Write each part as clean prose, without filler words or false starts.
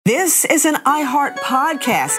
This is an iHeart podcast.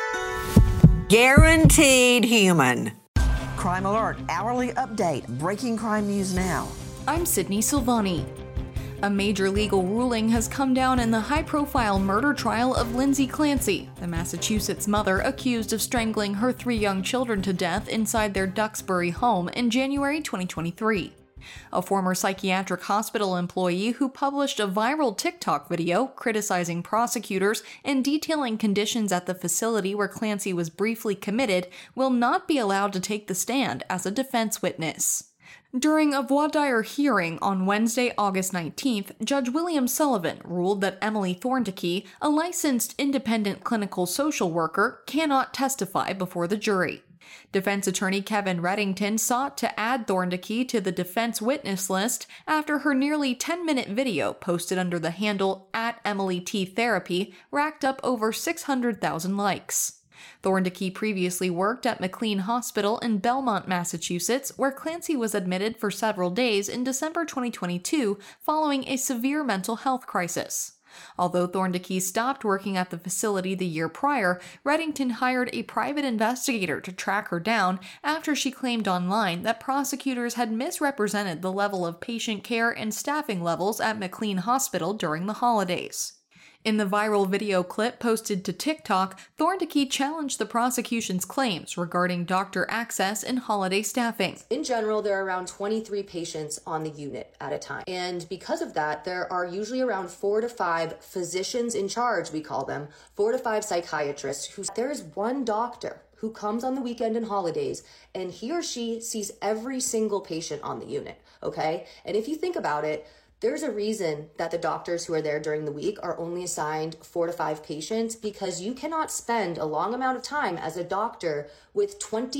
Guaranteed human. Crime Alert, hourly update, breaking crime news now. I'm Sydney Silvani. A major legal ruling has come down in the high-profile murder trial of Lindsay Clancy, the Massachusetts mother accused of strangling her 3 young children to death inside their Duxbury home in January 2023. A former psychiatric hospital employee who published a viral TikTok video criticizing prosecutors and detailing conditions at the facility where Clancy was briefly committed will not be allowed to take the stand as a defense witness. During a voir dire hearing on Wednesday, August 19th, Judge William Sullivan ruled that Emily Thorndike, a licensed independent clinical social worker, cannot testify before the jury. Defense attorney Kevin Reddington sought to add Thorndike to the defense witness list after her nearly 10-minute video posted under the handle @EmilyTTherapy racked up over 600,000 likes. Thorndike previously worked at McLean Hospital in Belmont, Massachusetts, where Clancy was admitted for several days in December 2022 following a severe mental health crisis. Although Thorndike stopped working at the facility the year prior, Reddington hired a private investigator to track her down after she claimed online that prosecutors had misrepresented the level of patient care and staffing levels at McLean Hospital during the holidays. In the viral video clip posted to TikTok, Thorndike challenged the prosecution's claims regarding doctor access and holiday staffing. In general, there are around 23 patients on the unit at a time. And because of that, there are usually around 4 to 5 physicians in charge, we call them, 4 to 5 psychiatrists. There is one doctor who comes on the weekend and holidays, and he or she sees every single patient on the unit, okay? And if you think about it, there's a reason that the doctors who are there during the week are only assigned 4 to 5 patients, because you cannot spend a long amount of time as a doctor with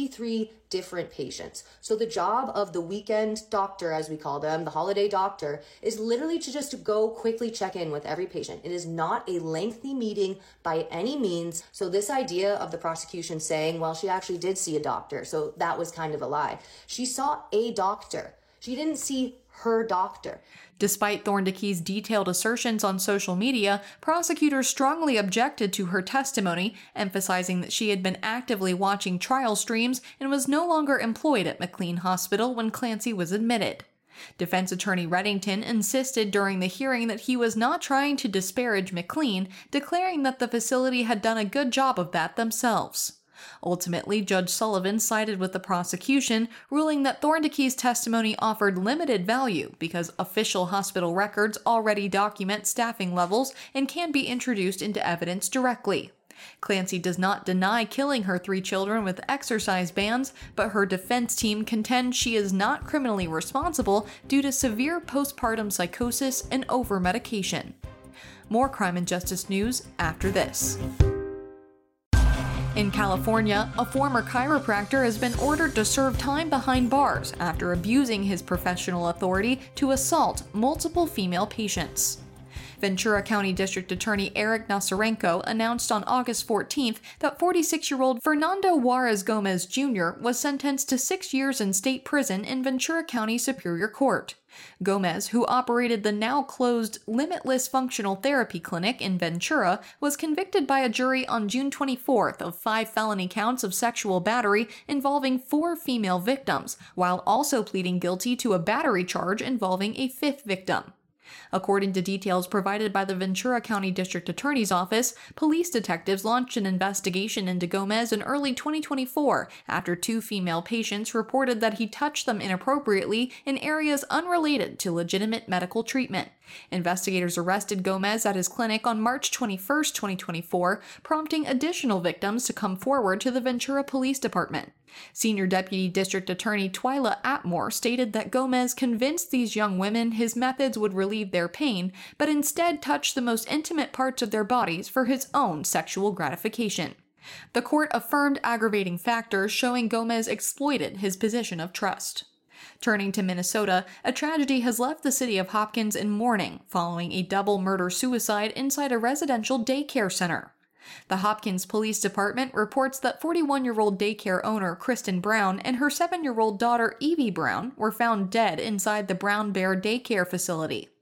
23 different patients. So the job of the weekend doctor, as we call them, the holiday doctor, is literally to just go quickly check in with every patient. It is not a lengthy meeting by any means. So this idea of the prosecution saying, well, she actually did see a doctor, so that was kind of a lie. She saw a doctor. She didn't see her doctor. Despite Thorndike's detailed assertions on social media, prosecutors strongly objected to her testimony, emphasizing that she had been actively watching trial streams and was no longer employed at McLean Hospital when Clancy was admitted. Defense attorney Reddington insisted during the hearing that he was not trying to disparage McLean, declaring that the facility had done a good job of that themselves. Ultimately, Judge Sullivan sided with the prosecution, ruling that Thorndike's testimony offered limited value because official hospital records already document staffing levels and can be introduced into evidence directly. Clancy does not deny killing her 3 children with exercise bands, but her defense team contends she is not criminally responsible due to severe postpartum psychosis and over-medication. More crime and justice news after this. In California, a former chiropractor has been ordered to serve time behind bars after abusing his professional authority to assault multiple female patients. Ventura County District Attorney Eric Nasarenko announced on August 14th that 46-year-old Fernando Juarez Gomez Jr. was sentenced to 6 years in state prison in Ventura County Superior Court. Gomez, who operated the now-closed Limitless Functional Therapy Clinic in Ventura, was convicted by a jury on June 24th of 5 felony counts of sexual battery involving 4 female victims, while also pleading guilty to a battery charge involving a 5th victim. According to details provided by the Ventura County District Attorney's Office, police detectives launched an investigation into Gomez in early 2024 after 2 female patients reported that he touched them inappropriately in areas unrelated to legitimate medical treatment. Investigators arrested Gomez at his clinic on March 21, 2024, prompting additional victims to come forward to the Ventura Police Department. Senior Deputy District Attorney Twyla Atmore stated that Gomez convinced these young women his methods would relieve their pain, but instead touched the most intimate parts of their bodies for his own sexual gratification. The court affirmed aggravating factors showing Gomez exploited his position of trust. Turning to Minnesota, a tragedy has left the city of Hopkins in mourning following a double murder-suicide inside a residential daycare center. The Hopkins Police Department reports that 41-year-old daycare owner Kristen Brown and her 7-year-old daughter Evie Brown were found dead inside the Brown Bear daycare facility.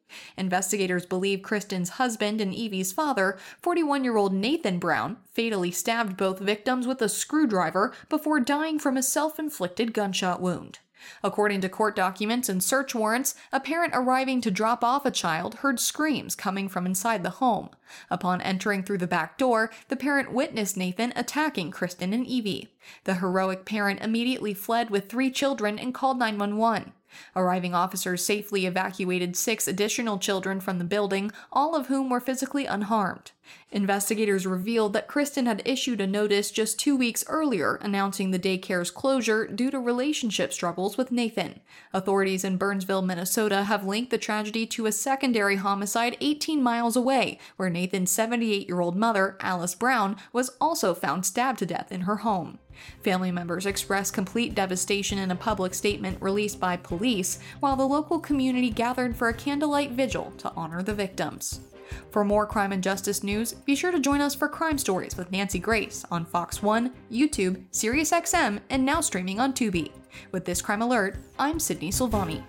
Investigators believe Kristen's husband and Evie's father, 41-year-old Nathan Brown, fatally stabbed both victims with a screwdriver before dying from a self-inflicted gunshot wound. According to court documents and search warrants, a parent arriving to drop off a child heard screams coming from inside the home. Upon entering through the back door, the parent witnessed Nathan attacking Kristen and Evie. The heroic parent immediately fled with 3 children and called 911. Arriving officers safely evacuated 6 additional children from the building, all of whom were physically unharmed. Investigators revealed that Kristen had issued a notice just 2 weeks earlier announcing the daycare's closure due to relationship struggles with Nathan. Authorities in Burnsville, Minnesota have linked the tragedy to a secondary homicide 18 miles away, where Nathan's 78-year-old mother, Alice Brown, was also found stabbed to death in her home. Family members expressed complete devastation in a public statement released by police, while the local community gathered for a candlelight vigil to honor the victims. For more crime and justice news, be sure to join us for Crime Stories with Nancy Grace on Fox 1, YouTube, SiriusXM, and now streaming on Tubi. With this Crime Alert, I'm Sydney Silvani.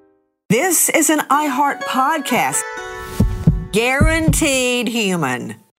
This is an iHeart podcast. Guaranteed human.